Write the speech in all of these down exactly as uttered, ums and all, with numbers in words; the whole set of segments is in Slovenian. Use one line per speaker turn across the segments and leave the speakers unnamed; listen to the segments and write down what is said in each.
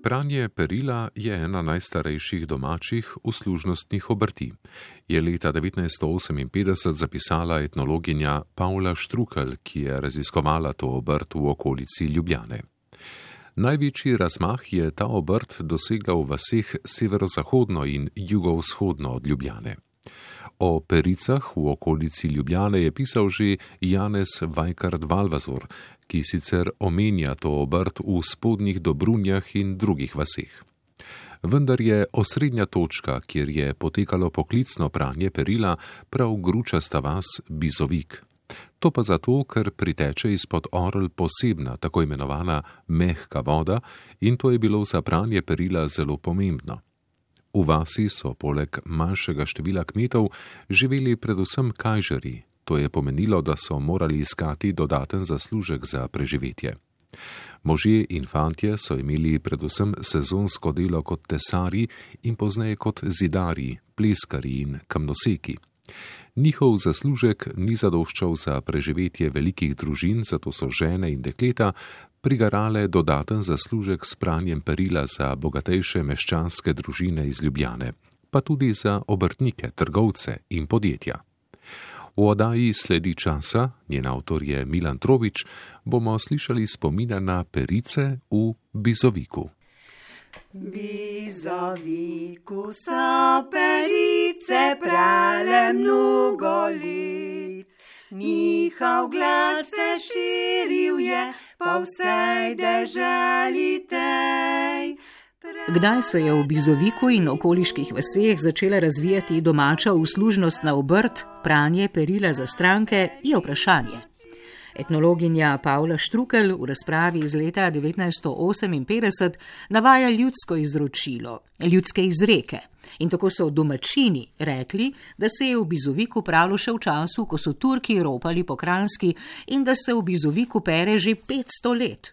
Pranje perila je ena najstarejših domačih uslužnostnih obrti. Je leta devetnajststo oseminpetdeset zapisala etnologinja Pavla Štrukelj, ki je raziskovala to obrt v okolici Ljubljane. Največji razmah je ta obrt dosegla v vaseh severozahodno in jugovzhodno od Ljubljane. O pericah v okolici Ljubljane je pisal že Janez Vajkard Valvazor, ki sicer omenja to obrt v Spodnjih Dobrunjah in drugih vaseh. Vendar je osrednja točka, kjer je potekalo poklicno pranje perila, prav gručasta vas Bizovik. To pa zato, ker priteče izpod orl posebna, tako imenovana mehka voda, in to je bilo za pranje perila zelo pomembno. V vasi so poleg manjšega števila kmetov živeli predvsem kajžarji. To je pomenilo, da so morali iskati dodaten zaslužek za preživetje. Možje in fantje so imeli predvsem sezonsko delo kot tesarji in pozneje kot zidarji, pleskarji in kamnoseki. Njihov zaslužek ni zadoščal za preživetje velikih družin, zato so žene in dekleta prigarale dodaten zaslužek s pranjem perila za bogatejše meščanske družine iz Ljubljane, pa tudi za obrtnike, trgovce in podjetja. V oddaji Sledi časa, njen avtor je Milan Trovič, bomo slišali spomine na perice v Bizoviku.
Bizoviku so perice prale mnogo let, njihov glas se širil je po vsej deželi tej.
Kdaj se je v Bizoviku in okoliških vaseh začela razvijati domača uslužnostna obrt, pranje perila za stranke, je vprašanje. Etnologinja Pavla Štrukelj v razpravi iz leta devetnajststo oseminpetdeset navaja ljudsko izročilo, ljudske izreke. In tako so domačini rekli, da se je v Bizoviku pralo še v času, ko so Turki ropali po Kranjski in da se v Bizoviku pere že petsto let.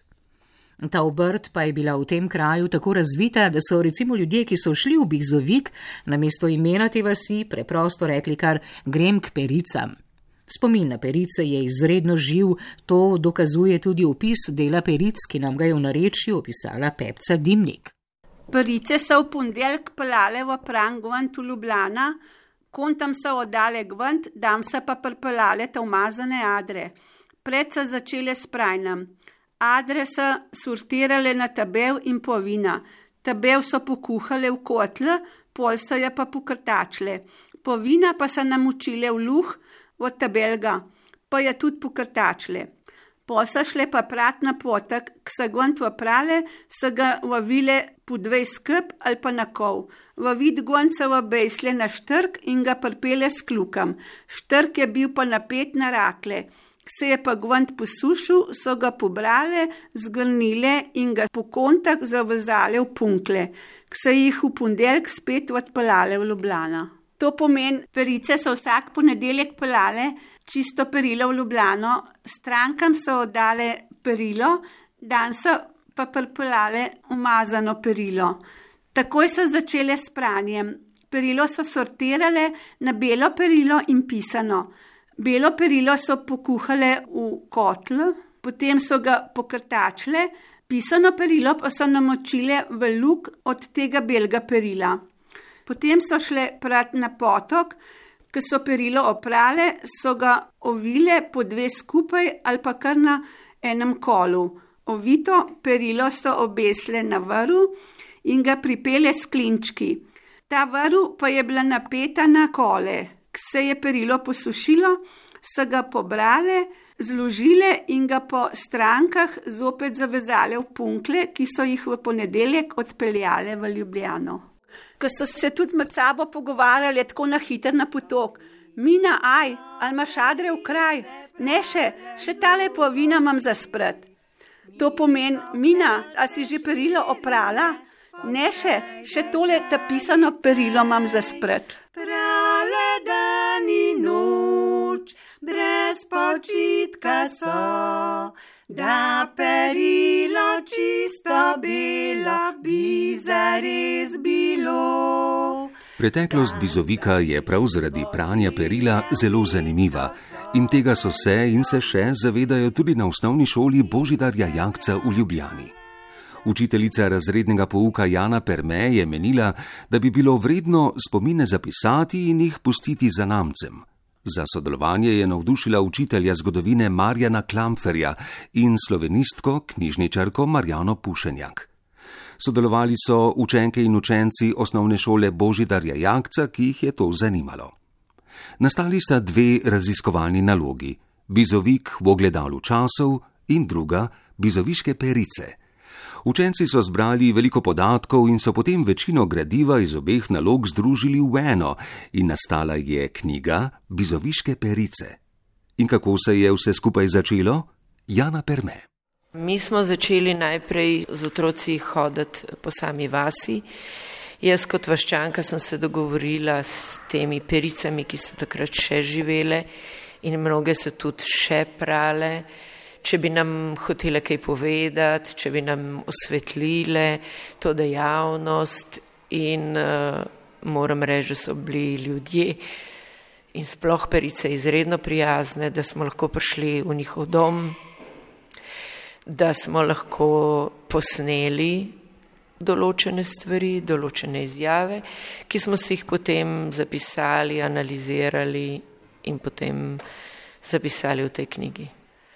Ta obrt pa je bila v tem kraju tako razvita, da so recimo ljudje, ki so šli v Bizovik, namesto imena te vasi preprosto rekli kar grem k pericam. Spomin na perice je izredno živ, to dokazuje tudi opis dela peric, ki nam ga je v narečju opisala Pepca Dimnik.
Perice so v ponedeljek pelale v pran gvant v Ljubljana, kontam so oddale gvant, dam se pa prpelale ta umazane adre. Pred so začele s prajnem. Adre so sortirale na tabel in povina. Tabel so pokuhale v kotle, pol so je pa pokrtačle. Povina pa so namočile v luh od tabelga, pa je tudi pokrtačle. Pol so šle pa prat na potek, k se gvant v prale, so ga vavile po dvej skrb ali pa na kol. Vavit gvant so vabejsle na štrk in ga prpele s klukam. Štrk je bil pa napet na rakle. Se je pa gvant posušil, so ga pobrale, zgrnile in ga po kontah zavezale v punkle, k se jih v ponedeljek spet odpeljale v Ljubljano. To pomeni, perice so vsak ponedeljek peljale čisto perilo v Ljubljano, strankam so oddale perilo, dan so pa pripeljale umazano perilo. Takoj so začele s pranjem. Perilo so sortirale na belo perilo in pisano. Belo perilo so pokuhale v kotlu, potem so ga pokrtačile, pisano perilo pa so namočile v luk od tega belega perila. Potem so šle prat na potok, ko so perilo oprale, so ga ovile po dve skupaj ali pa kar na enem kolu. Ovito perilo so obesle na vrv in ga pripele s klinčki. Ta vrv pa je bila napeta na kole. Ko se je perilo posušilo, so ga pobrale, zložile in ga po strankah zopet zavezale v punkle, ki so jih v ponedeljek odpeljale v Ljubljano. Ko so se tudi med sabo pogovarjali tako na hiter na potok. Mina, aj, ali imaš adre v kraj? Ne še, še tale povina imam za spred. To pomeni, Mina, a si že perilo oprala? Ne še, še tole tapisano perilo imam za spred. Prale dan in noč, brez počitka so, da perilo čisto belo bi zares bilo.
Preteklost Bizovika je prav zaradi pranja perila zelo zanimiva in tega so se in se še zavedajo tudi na osnovni šoli Božidarja Jakca v Ljubljani. Učiteljica razrednega pouka Jana Perme je menila, da bi bilo vredno spomine zapisati in jih pustiti zanamcem. Za sodelovanje je navdušila učitelja zgodovine Marjana Klamferja in slovenistko, knjižničarko Marjano Pušenjak. Sodelovali so učenke in učenci osnovne šole Božidarja Jakca, ki jih je to zanimalo. Nastali sta dve raziskovalni nalogi, Bizovik v ogledalu časov in druga, Bizoviške perice. Učenci so zbrali veliko podatkov in so potem večino gradiva iz obeh nalog združili v eno in nastala je knjiga Bizoviške perice. In kako se je vse skupaj začelo? Jana Perme.
Mi smo začeli najprej z otroci hoditi po sami vasi. Jaz kot vaščanka sem se dogovorila s temi pericami, ki so takrat še živele in mnoge so tudi še prale. Če bi nam hotele kaj povedati, če bi nam osvetlile to dejavnost in uh, moram reči, da so bili ljudje in sploh perice izredno prijazne, da smo lahko prišli v njihov dom, da smo lahko posneli določene stvari, določene izjave, ki smo si jih potem zapisali, analizirali in potem zapisali v tej knjigi.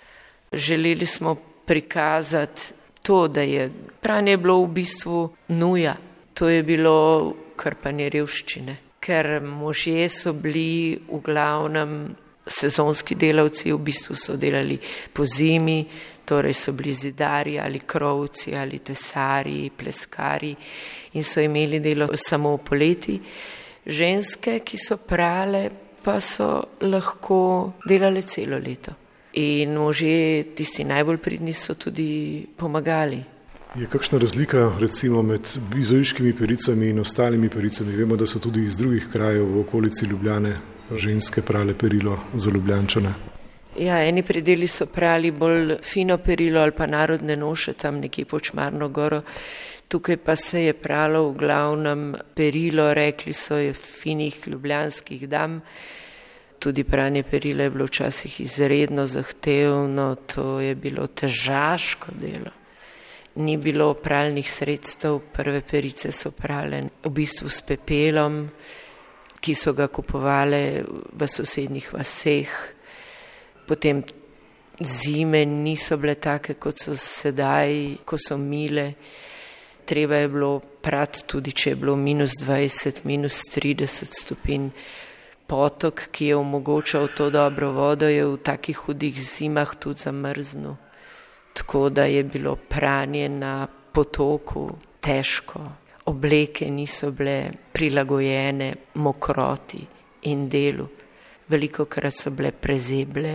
Želeli smo prikazati to, da je pranje bilo v bistvu nuja. To je bilo krpanje revščine, ker možje so bili v glavnem sezonski delavci, v bistvu so delali po zimi, torej so bili zidarji ali krovci ali tesarji, pleskari in so imeli delo samo v poleti. Ženske, ki so prale, pa so lahko delale celo leto. In možje, tisti najbolj pridni, so tudi pomagali.
Je kakšna razlika recimo med bizoviškimi pericami in ostalimi pericami? Vemo, da so tudi iz drugih krajev v okolici Ljubljane ženske prale perilo za Ljubljančane.
Ja, eni predeli so prali bolj fino perilo ali pa narodne noše tam nekje pod Šmarno goro. Tukaj pa se je pralo v glavnem perilo, rekli so je finih ljubljanskih dam. Tudi pranje perila je bilo včasih izredno zahtevno, to je bilo težaško delo. Ni bilo pralnih sredstev, prve perice so prale v bistvu s pepelom, ki so ga kupovale v sosednjih vaseh. Potem zime niso bile take, kot so sedaj, ko so mile. Treba je bilo prati tudi, če je bilo minus dvajset, minus trideset stopinj. Potok, ki je omogočal to dobro vodo, je v takih hudih zimah tudi zamrznil. Tako da je bilo pranje na potoku težko. Obleke niso bile prilagojene mokroti in delu. Velikokrat so bile prezeble,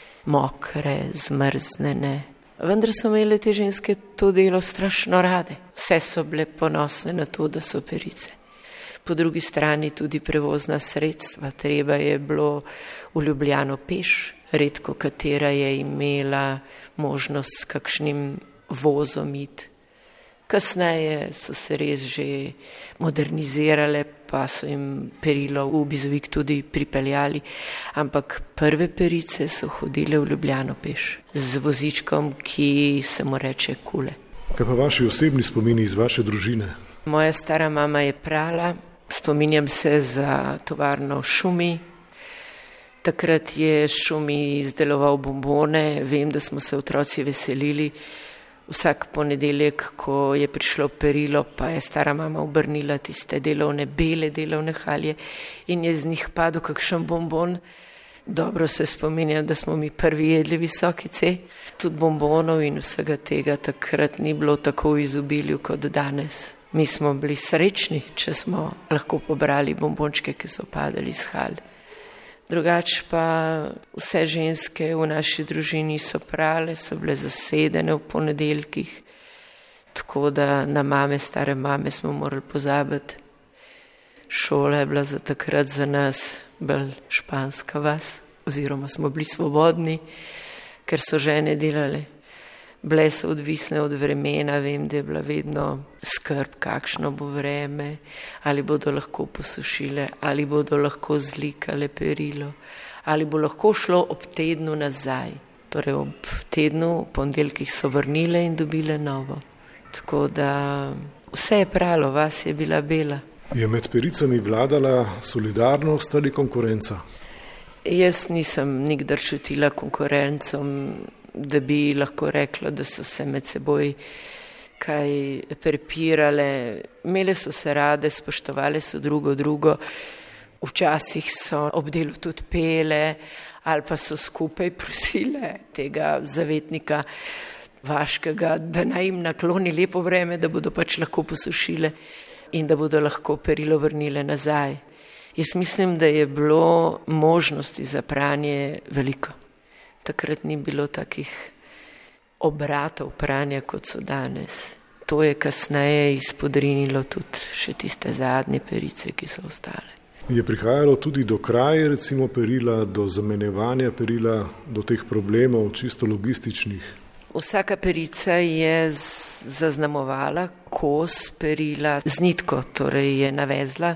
mokre, zmrznjene. Vendar so imele te ženske to delo strašno rade. Vse so bile ponosne na to, da so perice. Po drugi strani tudi prevozna sredstva. Treba je bilo v Ljubljano peš, redko katera je imela možnost s kakšnim vozom iti. Kasneje so se res že modernizirale, pa so jim perilo v Bizovik tudi pripeljali, ampak prve perice so hodile v Ljubljano peš z vozičkom, ki se mu reče kule.
Kaj pa vaši osebni spomini iz vaše družine?
Moja stara mama je prala. Spominjam se za tovarno v Šumi. Takrat je Šumi izdeloval bombone. Vem, da smo se otroci veselili. Vsak ponedeljek, ko je prišlo perilo, pa je stara mama obrnila tiste delovne, bele delovne halje in je z njih padel kakšen bombon. Dobro se spominjam, da smo mi prvi jedli visokice. Tudi bombonov in vsega tega takrat ni bilo tako v izobilju kot danes. Mi smo bili srečni, če smo lahko pobrali bombončke, ki so padali z hal. Drugač pa vse ženske v naši družini so prale, so bile zasedene v ponedeljkih, tako da na mame, stare mame smo morali pozabiti. Šola je bila za takrat za nas bolj španska vas, oziroma smo bili svobodni, ker so žene delale. Bile so odvisne od vremena, vem, da je bila vedno skrb, kakšno bo vreme, ali bodo lahko posušile, ali bodo lahko zlikale perilo, ali bo lahko šlo ob tednu nazaj. Torej ob tednu, v ponedeljkih so vrnile in dobile novo. Tako da vse je pralo, vas je bila bela.
Je med pericami vladala solidarnost ali konkurenca?
Jaz nisem nikdar čutila konkurencom, da bi lahko rekla, da so se med seboj kaj prepirale. Imele so se rade, spoštovale so drugo drugo. Včasih so ob delu tudi pele ali pa so skupaj prosile tega zavetnika vaškega, da naj jim nakloni lepo vreme, da bodo pač lahko posušile in da bodo lahko perilo vrnile nazaj. Jaz mislim, da je bilo možnosti za pranje veliko. Takrat ni bilo takih obratov pranja, kot so danes. To je kasneje izpodrinilo tudi še tiste zadnje perice, ki so ostale.
Je prihajalo tudi do kraje, recimo perila, do zamenjevanja perila, do teh problemov, čisto logističnih?
Vsaka perica je zaznamovala kos perila z nitko, torej je navezla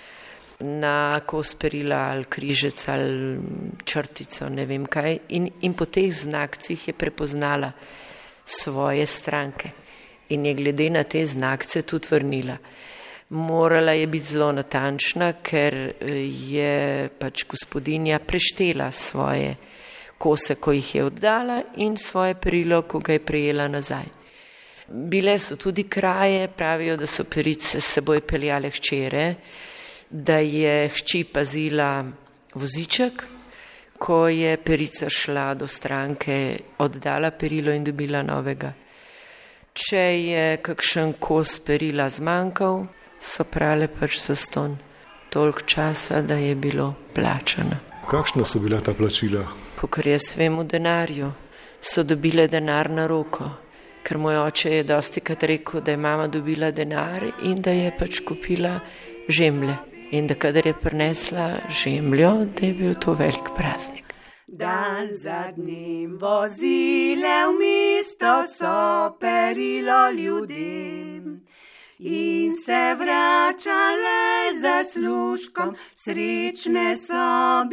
na kos perila ali križec ali črtico, ne vem kaj, in, in po teh znakcih je prepoznala svoje stranke in je glede na te znakce tudi vrnila. Morala je biti zelo natančna, ker je pač gospodinja preštela svoje kose, ko jih je oddala, in svoje perilo, ko ga je prejela nazaj. Bile so tudi kraje, pravijo, da so perice s seboj peljale hčere, da je hči pazila voziček, ko je perica šla do stranke, oddala perilo in dobila novega. Če je kakšen kos perila zmanjkal, so prale pač zastonj toliko časa, da je bilo plačano.
Kakšna so bila ta plačila?
Kakor jaz vem, v denarju. So dobile denar na roko, ker moj oče je dostikrat rekel, da je mama dobila denar in da je pač kupila žemlje. In da kadar je prinesla žemljo, da je bil to velik praznik.
Dan za dnem vozile v mesto so perilo ljudem in se vračale za služkom, srečne so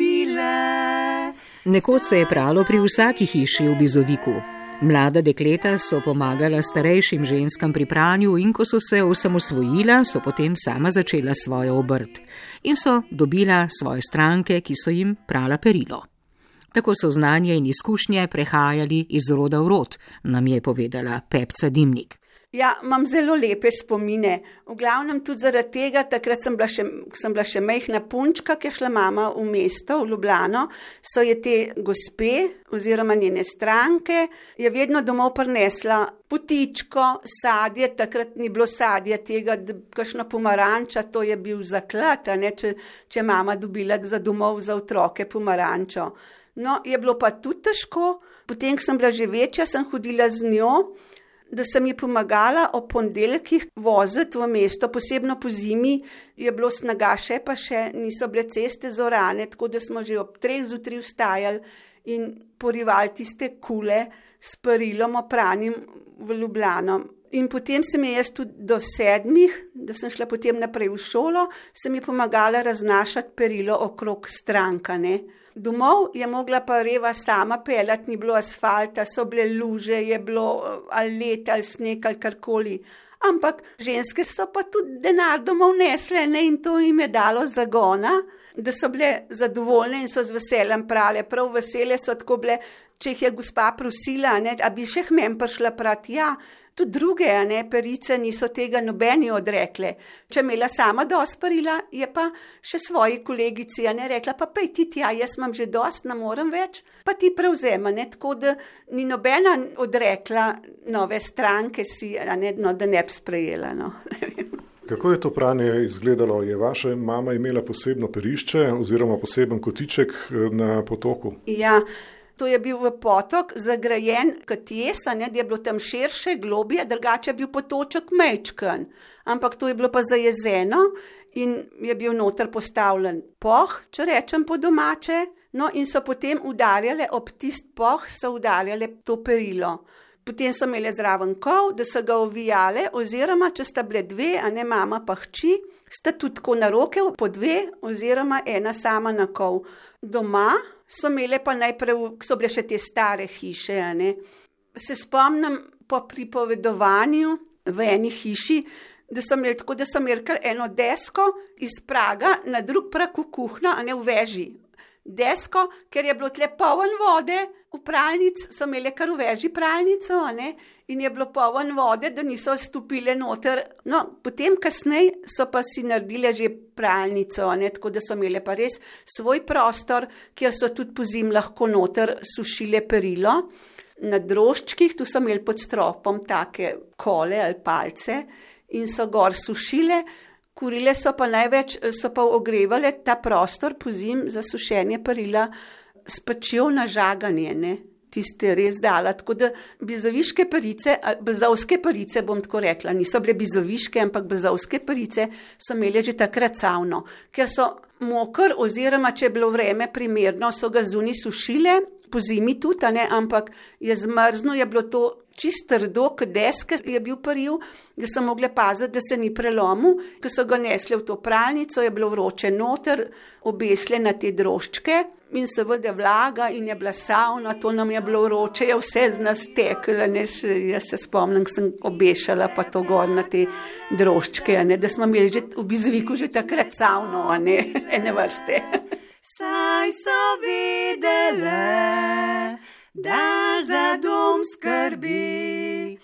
bile.
Nekoč se je pralo pri vsaki hiši v Bizoviku. Mlada dekleta so pomagala starejšim ženskam pri pranju in ko so se osamosvojila, so potem sama začela svojo obrt in so dobila svoje stranke, ki so jim prala perilo. Tako so znanje in izkušnje prehajali iz roda v rod, nam je povedala Pepca Dimnik.
Ja, imam zelo lepe spomine. V glavnem tudi zaradi tega, takrat sem bila še, sem bila še majhna punčka, ki je šla mama v mesto, v Ljubljano, so je te gospe oziroma njene stranke je vedno domov prinesla potičko, sadje, takrat ni bilo sadje tega, kakšno pomaranča, to je bil zaklad, a ne, če, če mama dobila za domov za otroke pomarančo. No, je bilo pa tudi težko, potem, ko sem bila že večja, sem hodila z njo, da sem ji pomagala ob ponedeljkih voziti v mesto, posebno po zimi je bilo snaga še, pa še niso bile ceste zorane, tako da smo že ob treh zjutraj vstajali in porivali tiste kule s perilom opranim v Ljubljano. In potem sem je jaz tudi do sedmih, da sem šla potem naprej v šolo, sem ji pomagala raznašati perilo okrog stranka, ne. Domov je mogla pa Reva sama peljati, ni bilo asfalta, so bile luže, je bilo ali let ali sneg ali karkoli. Ampak ženske so pa tudi denar domov nesle, ne, in to jim je dalo zagona, da so bile zadovoljne in so z veseljem prale. Prav vesele so tako bile, če jih je gospa prosila, ne, a bi še k meni prišla prati, ja. Tudi druge, a ne, perice niso tega nobeni odrekle. Če imela sama dosti perila, je pa še svoji kolegici, a ne, rekla, pa pej ti tja, jaz imam že dosti, ne morem več, pa ti prevzema, ne, tako da ni nobena odrekla nove stranke si, a ne, no, da ne bi sprejela, no.
Kako je to pranje izgledalo? Je vaša mama imela posebno perišče oziroma poseben kotiček na potoku?
Ja, to je bil v potok zagrajen kot jesa, ne, da je bilo tam širše, globje, drugače je bil potoček majčken, ampak to je bilo pa zajezeno in je bil noter postavljen poh, če rečem po domače, no, in so potem udarjale ob tist poh, so udarjale to perilo. Potem so imele zraven kol, da so ga ovijale, oziroma če sta bile dve, a ne mama pa hči, sta tudi tako na roke po dve, oziroma ena sama na kol. Doma so imele pa najprej, so bile še te stare hiše, a ne. Se spomnim po pripovedovanju v eni hiši, da so imeli tako, da so imeli kar eno desko iz praga na drug prag v kuhno, a ne v veži. Desko, ker je bilo tle poln vode, v pralnic so imeli kar v veži pralnico, a ne, in je bilo poln vode, da niso stopile noter. No, potem kasneje so pa si naredile že pralnico, a ne, tako da so imeli pa res svoj prostor, kjer so tudi pozim lahko noter sušile perilo. Na droščkih, tu so imeli pod stropom take kole ali palce in so gor sušile. Kurile so pa največ, so pa ogrevale ta prostor pozim za sušenje perila s pečjo na žaganje, ne. Tiste res dala, tako da bizoviške perice, bezovske perice, bom tako rekla, niso bile bizoviške, ampak bezovske perice so imeli že takrat savno, ker so moker oziroma, če je bilo vreme primerno, so ga zunaj sušile, po zimi tudi, ne, ampak je zmrzno, je bilo to čist trdo, k deske je bil peril, da so mogle paziti, da se ni prelomil, ko so ga nesle v to pralnico, je bilo vroče noter, obesle na te droščke in seveda vlaga in je bila savna, to nam je bilo vroče, je vse z nas teklo, ne, jaz se spomnim, ko sem obešala pa to gor na te droščke, ne, da smo imeli že v Bizviku že takrat savno, a ne, ene vrste.
Saj so vedele, da za dom skrbi,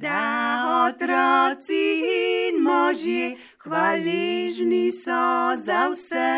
da otroci in možje hvaležni so za vse.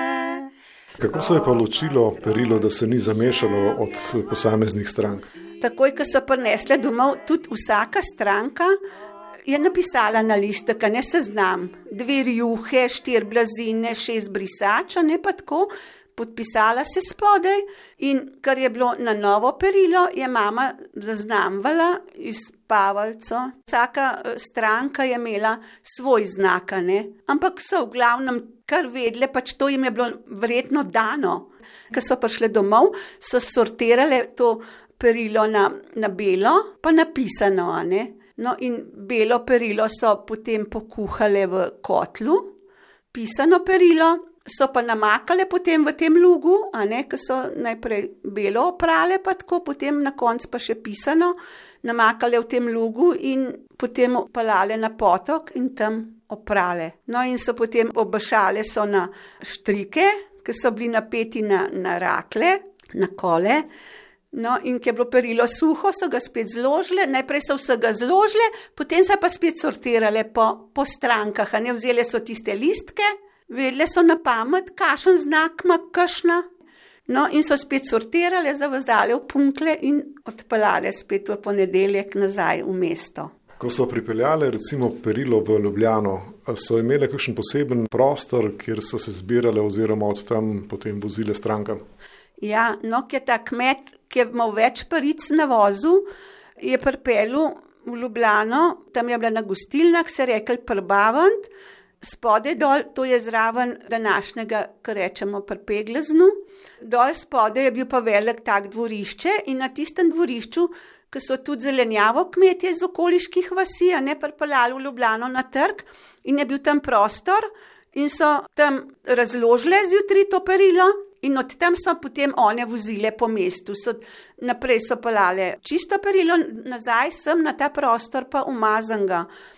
Kako se je pa ločilo perilo, da se ni zamešalo od posameznih strank?
Takoj, ko so prinesle domov, tudi vsaka stranka je napisala na listek, ne seznam, dve rjuhe, štiri blazine, šest brisača, ne pa tako, podpisala se spodaj in kar je bilo na novo perilo, je mama zaznamvala iz pavalco. Vsaka stranka je imela svoj znak, ne, ampak so v glavnem kar vedle, pač to jim je bilo verjetno dano. Ko so prišle domov, so sortirale to perilo na, na belo, pa napisano, a ne. No in belo perilo so potem pokuhale v kotlu, pisano perilo so pa namakale potem v tem lugu, a ne, ko so najprej belo oprale, pa tako, potem na koncu pa še pisano, namakale v tem lugu in potem opalale na potok in tam oprale. No in so potem obašale so na štrike, ki so bili napeti na, na rakle, na kole. No, in ko je bilo perilo suho, so ga spet zložile, najprej so vsega zložile, potem so pa spet sortirale po, po strankah, a ne, vzele so tiste listke, vedle so na pamet, kakšen znak ima kakšna, no, in so spet sortirale, zavezale v punkle in odpeljale spet v ponedeljek nazaj v mesto.
Ko so pripeljale recimo perilo v Ljubljano, so imele kakšen poseben prostor, kjer so se zbirale oziroma od tam potem vozile strankam?
Ja, no, ki je ta kmet, ki je imel več peric na vozu, je pripeljal v Ljubljano, tam je bila na gostilnah, se rekel Prbavant, spode dol, to je zraven današnjega, kar rečemo Prpegleznu, dol spode je bil pa velik tak dvorišče in na tistem dvorišču, ki so tudi zelenjavo kmetje iz okoliških vasi, a ne, pripeljali v Ljubljano na trg in je bil tam prostor in so tam razložile zjutraj to perilo. In od tam so potem one vozile po mestu, so, naprej so pelale čisto perilo, nazaj sem na ta prostor pa umazanga.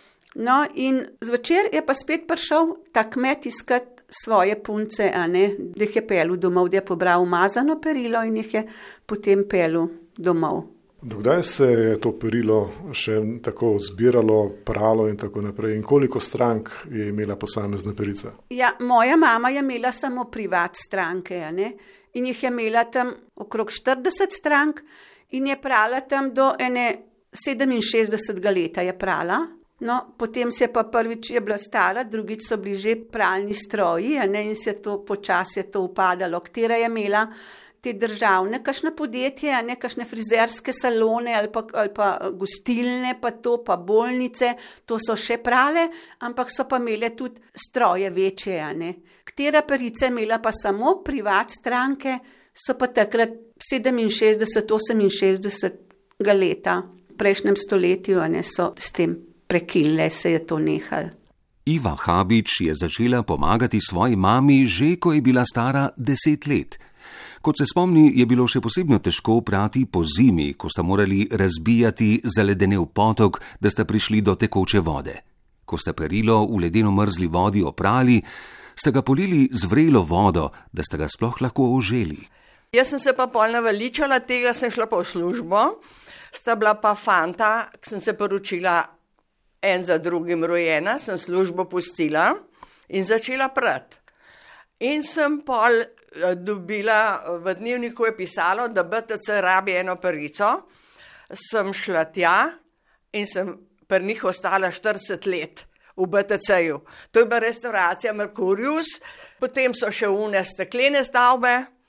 No in zvečer je pa spet prišel ta kmet iskat svoje punce, a ne, da jih je pelil domov, da je pobral umazano perilo in jih je potem pelil domov.
Dokdaj se je to perilo še tako zbiralo, pralo in tako naprej? In koliko strank je imela posamezna perica?
Ja, moja mama je imela samo privat stranke, a ne? In jih je imela tam okrog štirideset strank in je prala tam do ene sedeminšestdesetega leta je prala. No, potem se pa prvič je bila stara, drugič so bili že pralni stroji, a ne? In se to počasi je to upadalo, katera je imela te državne, kakšne podjetje, a ne, kakšne frizerske salone ali pa, ali pa gostilne, pa to, pa bolnice, to so še prale, ampak so pa imele tudi stroje večje, a ne. Katera perica je imela pa samo privat stranke, so pa takrat sedeminšestdeset, oseminšestdesetega leta, v prejšnjem stoletju, a ne, so s tem prekinile, se je to nehalo.
Iva Habič je začela pomagati svoji mami že, ko je bila stara deset let. Kot se spomni, je bilo še posebno težko prati po zimi, ko sta morali razbijati zaledenel potok, da sta prišli do tekoče vode. Ko sta perilo v ledeno mrzli vodi oprali, sta ga polili z vrelo vodo, da sta ga sploh lahko oželi.
Jaz sem se pa pol naveličala, tega sem šla pa v službo, sta bila pa fanta, ki sem se poročila en za drugim rojena, sem službo pustila in začela prati. In sem pol dobila, v dnevniku je pisalo, da B T C rabi eno perico, sem šla tja in sem pri njih ostala štirideset let v B T C-ju. To je bila restauracija Mercurius, potem so še une steklene stavbe,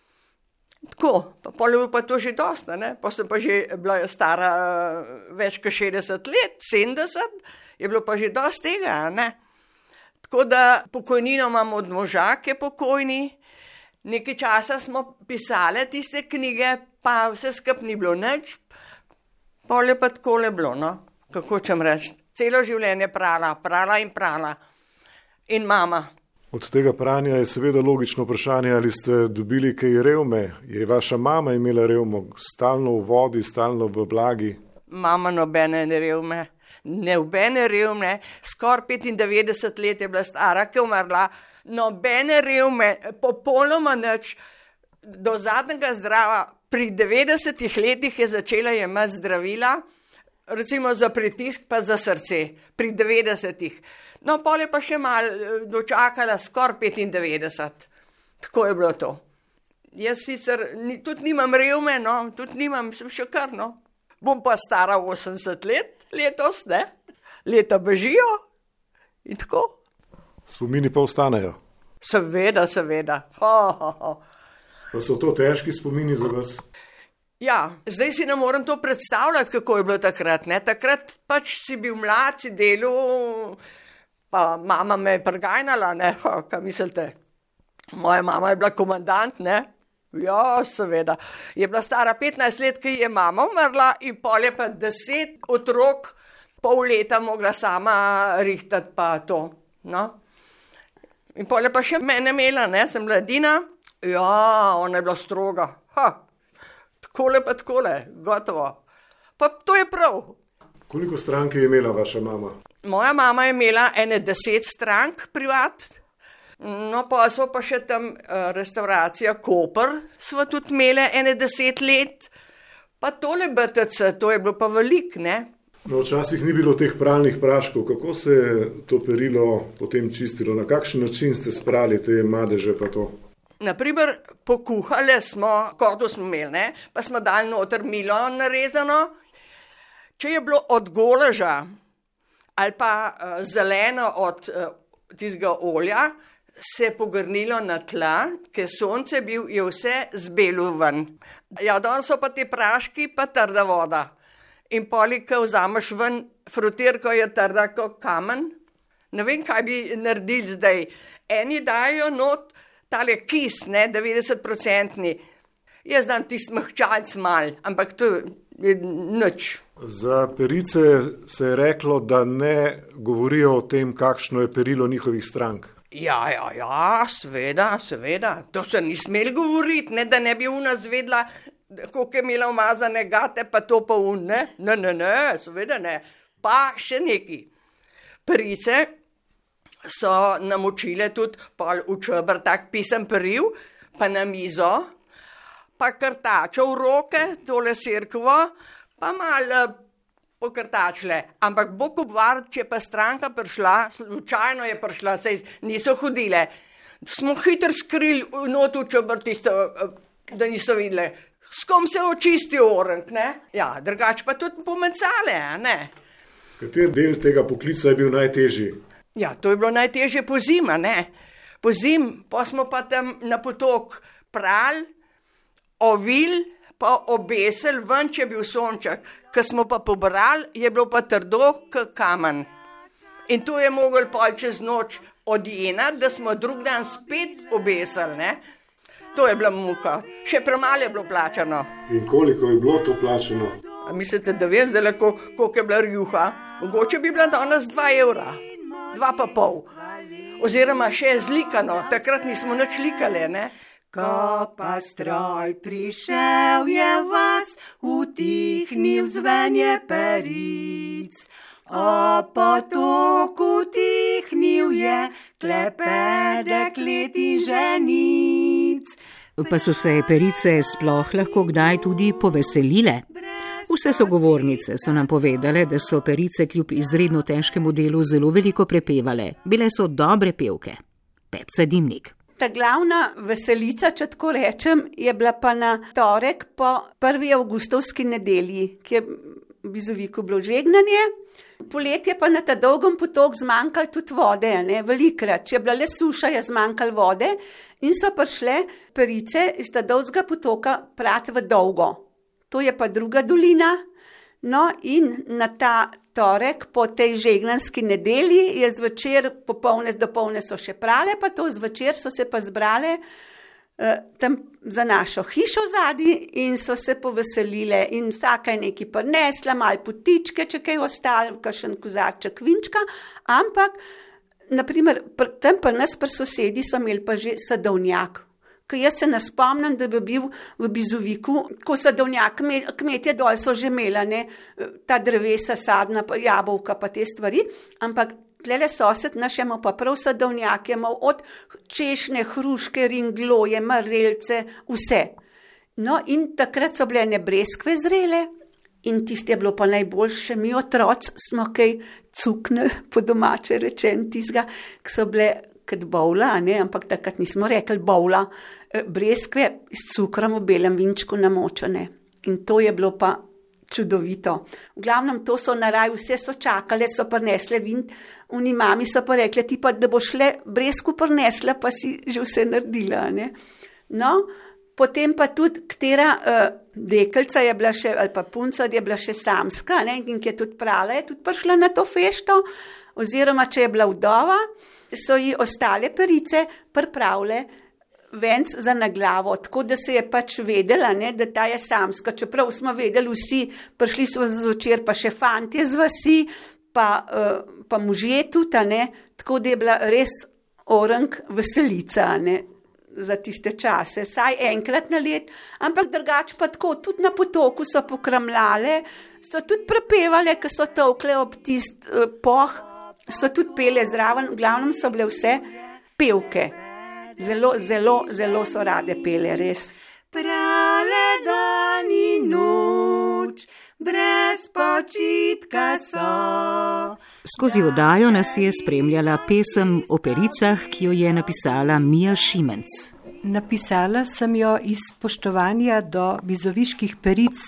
tako, pa pol je bilo pa to že dosta, ne, pa sem pa že bila stara več kot šestdeset let, sedemdeset, je bilo pa že dosti tega, ne. Tako da pokojnino imam od moža, ki je pokojni. Nekaj časa smo pisali tiste knjige, pa vse skup ni bilo nič. Pol je pa takole bilo, no, kako čem reči. Celo življenje prala, prala in prala. In mama.
Od tega pranja je seveda logično vprašanje, ali ste dobili kaj revme. Je vaša mama imela revmo, stalno v vodi, stalno v vlagi?
Mama nobene revme, ne nobene revme. Skoraj petindevetdeset let je bila stara, ki je umrla. Nobene revme, popolnoma nič, do zadnjega zdrava, pri devetdesetih letih je začela jemati zdravila, recimo za pritisk pa za srce, pri devetdesetih. No, pol je pa še malo dočakala skoraj petindevetdeset, tako je bilo to. Jaz sicer ni, tudi nimam revme, no, tudi nimam, sem še kar, no. Bom pa stara osemdeset let, letos, ne, leta bežijo in tako.
Spomini pa ostanejo?
Seveda, seveda. Ho, ho, ho.
Pa so to težki spomini za vas?
Ja, zdaj si ne morem to predstavljati, kako je bilo takrat, ne. Takrat pač si bil mlad, si delal, pa mama me je prgajnala, ne, ho, kaj mislite. Moja mama je bila komandant, ne. Ja, seveda. Je bila stara petnajst let, ki je mama umrla in pol je pa deset otrok pol leta mogla sama rihtati pa to, no. In pol je pa še mene imela, ne, sem mladina. Ja, ona je bila stroga. Ha, takole pa takole, gotovo. Pa to je prav.
Koliko strank je imela vaša mama?
Moja mama je imela ene deset strank privat. No, pa smo pa še tam uh, restauracija Koper, smo tudi imeli ene deset let. Pa tole B T C, to je bilo pa velik, ne.
No, včasih ni bilo teh pralnih praškov. Kako se je to perilo potem čistilo? Na kakšen način ste sprali te madeže pa to?
Naprimer, pokuhali smo, kodo smo imeli, ne, pa smo dali noter milo narezano. Če je bilo od goleža ali pa uh, zeleno od uh, tistega olja, se je pogrnilo na tla, ker sonce bil, je vse zbelo ven. Ja, danes so pa te praški pa trda voda. In poli, ko vzameš ven frutirko, je trda kot kamen. Ne vem, kaj bi naredili zdaj. Eni dajo not tale kis, ne, devetdeset procentni. Jaz dam tist mehčalc mal, ampak to je nič.
Za perice se je reklo, da ne govorijo o tem, kakšno je perilo njihovih strank.
Ja, ja, ja, seveda, seveda. To se ni smel govoriti, ne, da ne bi una zvedla, koliko je imela umazane gate, pa to pa un, ne? Ne, ne, ne, seveda ne. Pa še neki. Perice so namočile tudi pol v čebr tak pisem peril, pa na mizo, pa krtačo v roke, tole sirkovo, pa malo pokrtačle. Ampak bo kubvar, če pa stranka prišla, slučajno je prišla, saj niso hodile. Smo hitro skrili not v čebr tisto, da niso videli. S kom se očisti orenk, ne? Ja, drugač pa tudi pomecale, a ne?
Kater del tega poklica je bil najtežji?
Ja, to je bilo najtežje po zima, ne? Po zim, pa smo pa tam na potok pral, ovil, pa obesel ven, če je bil sonček. Ko smo pa pobrali, je bilo pa trdo k kamen. In to je mogel pol čez noč odjenati, da smo drug dan spet obesili, ne? To je bila muka. Še premalo je bilo plačano.
In koliko je bilo to plačano?
A mislite, da vem zdaj, koliko je bila rjuha? Mogoče bi bila danes dva evra. dva pa pol. Oziroma še je zlikano, takrat nismo nič likali, ne?
Ko pa stroj prišel je vas, utihnil zvenje peric. O potoku utihnil je klepedek let in ženic.
Pa so se perice sploh lahko kdaj tudi poveselile? Vse sogovornice so nam povedale, da so perice kljub izredno težkemu delu zelo veliko prepevale. Bile so dobre pevke. Pepca Dimnik.
Ta glavna veselica, če tako rečem, je bila pa na torek po prvi avgustovski nedelji, ki je v Bizoviku bilo žegnanje. Poletje pa na ta dolgem potok zmanjkalo tudi vode, ne, velikrat. Če je bila le suša, je zmanjkalo vode in so prišle perice iz ta dolgega potoka prati v Dolgo. To je pa druga dolina. No in na ta torek po tej žegnanski nedelji je zvečer, popolne do polne so še prale, pa to zvečer so se pa zbrale eh, tam za našo hišo zadnji in so se poveselile in vsaka je nekaj prinesla, malo potičke, če kaj ostalo, kakšen kozarček vinčka, ampak naprimer tam pri nas pri sosedi so imeli pa že sadovnjak. Ker jaz se ne spomnim, da bi bil v Bizoviku, ko sadovnjak, kmetje dol so že imela, ne, ta drevesa, sadna, jabolka pa te stvari, ampak tlele sosed naš je imel pa prav sadovnjak, je imel od češnje, hruške, ringloje, marelce, vse. No in takrat so bile ne breskve zrele in tisti je bilo pa najboljše, mi otroci smo kaj cuknili, po domače rečen tizga, ki so bile kot bovla, ne, ampak takrat nismo rekli bovla, breskve s cukrom v belem vinčku namočene. In to je bilo pa čudovito. V glavnem to so naraj, vse so čakale, so prinesle vin, oni mami so pa rekli, ti pa da boš le bresku prinesla, pa si že vse naredila, ne. No, potem pa tudi, katera uh, dekelca je bila še, ali pa punca je bila še samska, ne, in ki je tudi prala, je tudi prišla na to fešto, oziroma če je bila vdova, so ji ostale perice pripravile venc za na glavo, tako da se je pač vedela, ne, da ta je samska, čeprav smo vedeli vsi, prišli so zvečer pa še fantje z vasi, pa, uh, pa možje tudi, ne, tako da je bila res orang veselica, ne, za tiste čase, saj enkrat na let, ampak drugače pa tako, tudi na potoku so pokramljale, so tudi prepevale, ko so tolkle ob tist uh, poh, so tudi pele zraven, v glavnem so bile vse pevke. Zelo, zelo, zelo so rade pele, res.
Prale dan in noč, brez počitka so.
Skozi oddajo nas je spremljala pesem o pericah, ki jo je napisala Mija Šimenc.
Napisala sem jo iz spoštovanja do bizoviških peric.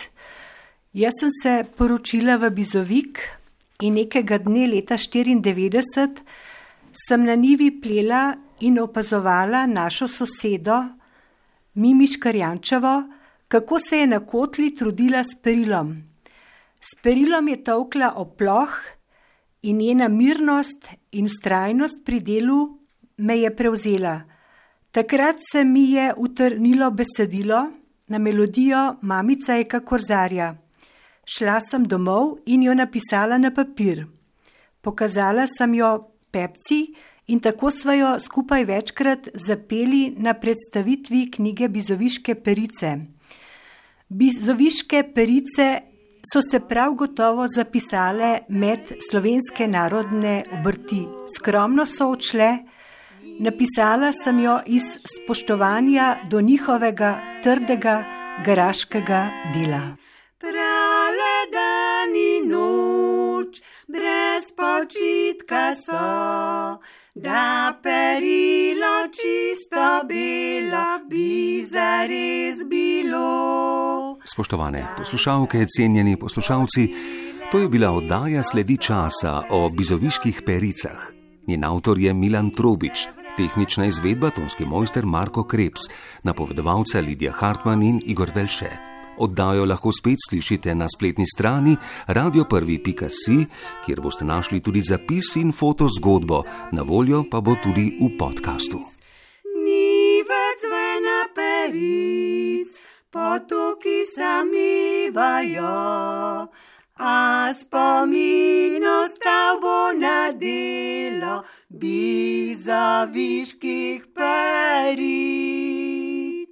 Jaz sem se poročila v Bizovik in nekega dne leta štiriindevetdeset sem na njivi plela in opazovala našo sosedo Mimi Škarjančevo, kako se je na kotli trudila s perilom. S perilom je tolkla oploh in njena mirnost in vztrajnost pri delu me je prevzela. Takrat se mi je utrnilo besedilo na melodijo Mamica je kakor zarja. Šla sem domov in jo napisala na papir. Pokazala sem jo Pepci in tako sva jo skupaj večkrat zapeli na predstavitvi knjige Bizoviške perice. Bizoviške perice so se prav gotovo zapisale med slovenske narodne obrti. Skromno so odšle, napisala sem jo iz spoštovanja do njihovega trdega garaškega dela.
Prale dan in noč, brez počitka so, da perilo čisto belo bi zares bilo.
Spoštovane poslušalke, cenjeni poslušalci, to je bila oddaja Sledi časa o bizoviških pericah. Njen avtor je Milan Trobič, tehnična izvedba tonski mojster Marko Krebs, napovedovalca Lidija Hartman in Igor Velše. Oddajo lahko spet slišite na spletni strani radio prvi pika si, kjer boste našli tudi zapis in fotozgodbo, na voljo pa bo tudi v podkastu.
Ni več zvena peric, potoki samivajo, a spomin ostal bo na delo bizoviških peric.